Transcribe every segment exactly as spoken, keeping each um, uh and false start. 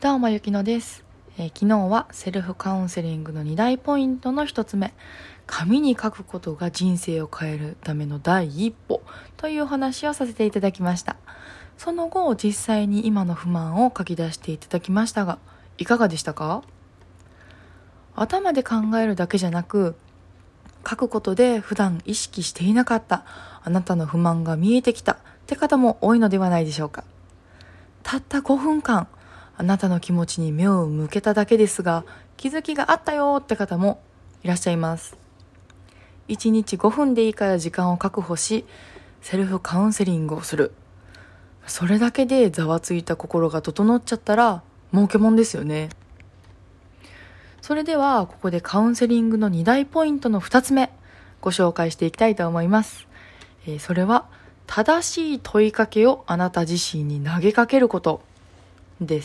どうもゆきのです、えー、昨日はセルフカウンセリングのに大ポイントのひとつめ、紙に書くことが人生を変えるための第一歩というお話をさせていただきました。その後実際に今の不満を書き出していただきましたが、いかがでしたか？頭で考えるだけじゃなく、書くことで普段意識していなかったあなたの不満が見えてきたって方も多いのではないでしょうか。たったごふんかんあなたの気持ちに目を向けただけですが、気づきがあったよって方もいらっしゃいます。いちにちごふんでいいから時間を確保し、セルフカウンセリングをする。それだけでざわついた心が整っちゃったら儲けもんですよね。それではここでカウンセリングのに大ポイントのふたつめご紹介していきたいと思います。えー、それは正しい問いかけをあなた自身に投げかけることです。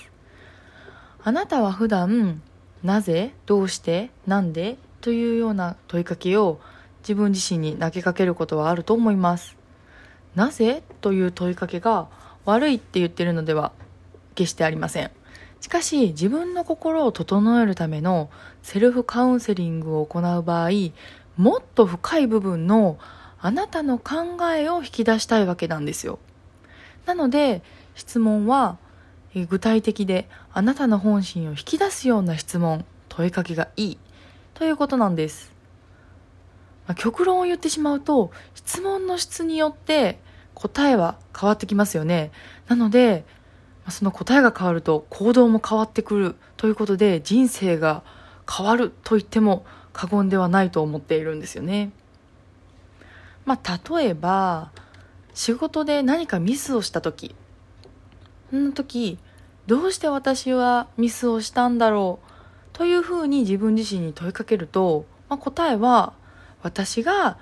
あなたは普段なぜ、どうして、なんでというような問いかけを自分自身に投げかけることはあると思います。なぜという問いかけが悪いって言ってるのでは決してありません。しかし自分の心を整えるためのセルフカウンセリングを行う場合、もっと深い部分のあなたの考えを引き出したいわけなんですよ。なので質問は具体的であなたの本心を引き出すような質問、問いかけがいいということなんです。まあ、極論を言ってしまうと、質問の質によって答えは変わってきますよね。なのでその答えが変わると行動も変わってくるということで、人生が変わると言っても過言ではないと思っているんですよね。まあ、例えば仕事で何かミスをした時、その時どうして私はミスをしたんだろうというふうに自分自身に問いかけると、まあ、答えは私が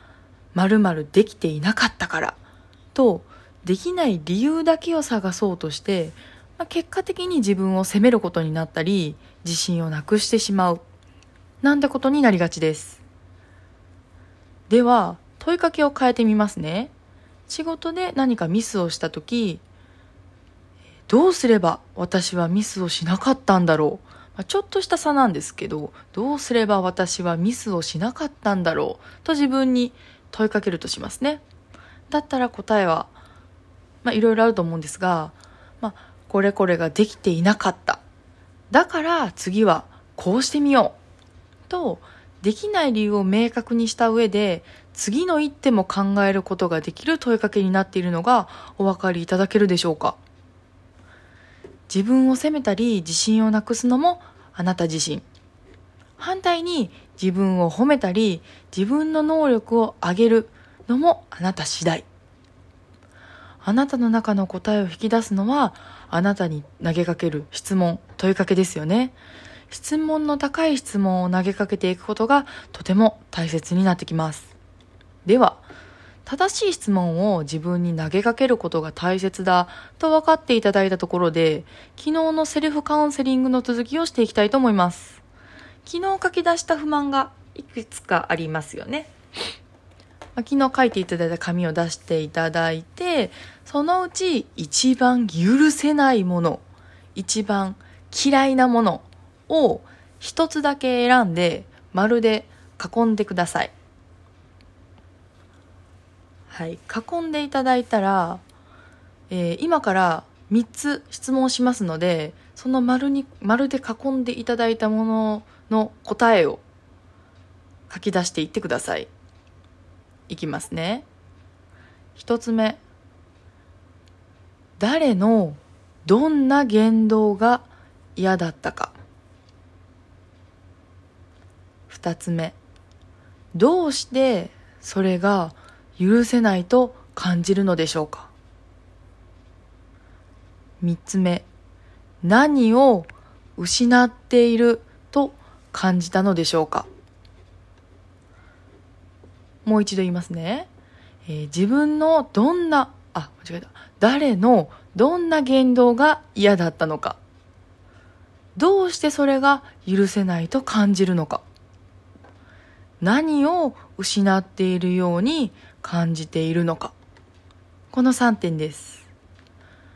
〇〇できていなかったからと、できない理由だけを探そうとして、まあ、結果的に自分を責めることになったり、自信をなくしてしまうなんてことになりがちです。では問いかけを変えてみますね。仕事で何かミスをしたとき、どうすれば私はミスをしなかったんだろう、まあ、ちょっとした差なんですけど、どうすれば私はミスをしなかったんだろうと自分に問いかけるとしますね。だったら答えは、まあ、いろいろあると思うんですが、まあ、これこれができていなかった、だから次はこうしてみようと、できない理由を明確にした上で次の一手も考えることができる問いかけになっているのがお分かりいただけるでしょうか。自分を責めたり自信をなくすのもあなた自身、反対に自分を褒めたり自分の能力を上げるのもあなた次第。あなたの中の答えを引き出すのはあなたに投げかける質問、問いかけですよね。質問の高い質問を投げかけていくことがとても大切になってきます。では正しい質問を自分に投げかけることが大切だと分かっていただいたところで、昨日のセルフカウンセリングの続きをしていきたいと思います。昨日書き出した不満がいくつかありますよね。昨日書いていただいた紙を出していただいて、そのうち一番許せないもの、一番嫌いなものを一つだけ選んで丸で囲んでください。はい、囲んでいただいたら、えー、今からみっつ質問しますので、その丸に丸で囲んでいただいたものの答えを書き出していってください。いきますね。ひとつめ、誰のどんな言動が嫌だったか。ふたつめ、どうしてそれが許せないと感じるのでしょうか。みっつめ、何を失っていると感じたのでしょうか。もう一度言いますね。えー、自分のどんな、あ、間違えた。誰のどんな言動が嫌だったのか。どうしてそれが許せないと感じるのか。何を失っているように感じているのか。このさんてんです。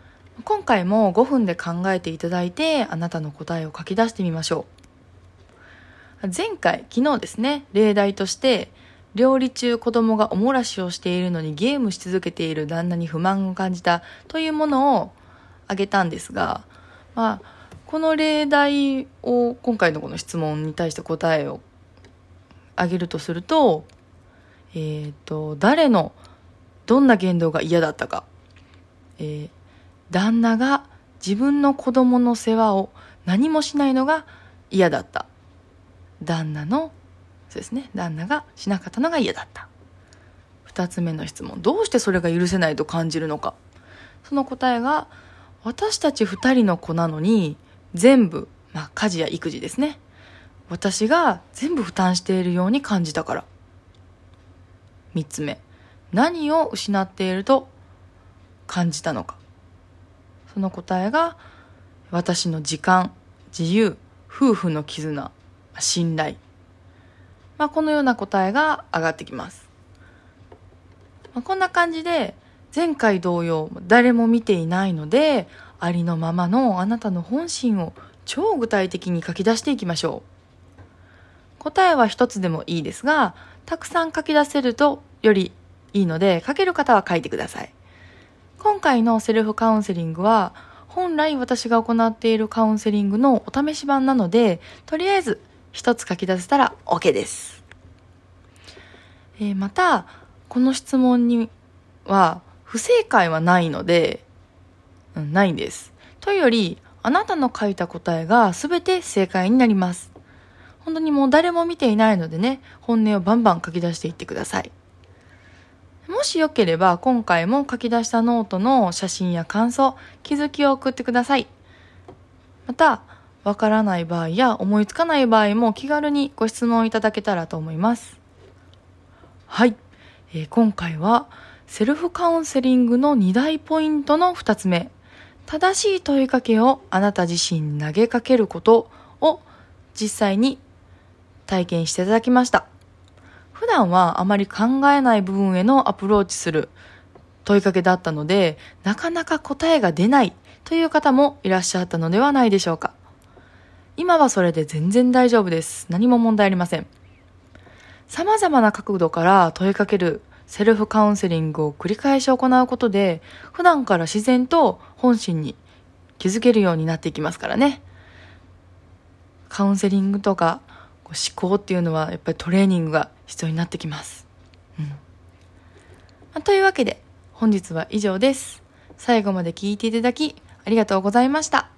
今回もごふんで考えていただいて、あなたの答えを書き出してみましょう。前回、昨日ですね、例題として、料理中子供がおもらしをしているのにゲームし続けている旦那に不満を感じたというものを挙げたんですが、まあ、この例題を今回のこの質問に対して答えを挙げるとすると、えーと、誰のどんな言動が嫌だったか、えー、旦那が自分の子供の世話を何もしないのが嫌だった。旦那のそうですね、旦那がしなかったのが嫌だった。二つ目の質問、どうしてそれが許せないと感じるのか。その答えが、私たち二人の子なのに全部、まあ、家事や育児ですね、私が全部負担しているように感じたから。三つ目、何を失っていると感じたのか。その答えが、私の時間、自由、夫婦の絆、信頼。まあ、このような答えが上がってきます。まあ、こんな感じで前回同様、誰も見ていないので、ありのままのあなたの本心を超具体的に書き出していきましょう。答えは一つでもいいですが、たくさん書き出せるとよりいいので、書ける方は書いてください。今回のセルフカウンセリングは、本来私が行っているカウンセリングのお試し版なので、とりあえず一つ書き出せたら OK です。えー、また、この質問には不正解はないので、うん、ないんです。というより、あなたの書いた答えが全て正解になります。本当にもう誰も見ていないのでね、本音をバンバン書き出していってください。もしよければ、今回も書き出したノートの写真や感想、気づきを送ってください。また、わからない場合や思いつかない場合も気軽にご質問いただけたらと思います。はい、えー、今回はセルフカウンセリングのに大ポイントのふたつめ、正しい問いかけをあなた自身に投げかけることを実際に体験していただきました。普段はあまり考えない部分へのアプローチする問いかけだったので、なかなか答えが出ないという方もいらっしゃったのではないでしょうか。今はそれで全然大丈夫です。何も問題ありません。様々な角度から問いかけるセルフカウンセリングを繰り返し行うことで、普段から自然と本心に気づけるようになっていきますからね。カウンセリングとか思考っていうのはやっぱりトレーニングが必要になってきます。うんまあ、というわけで本日は以上です。最後まで聞いていただきありがとうございました。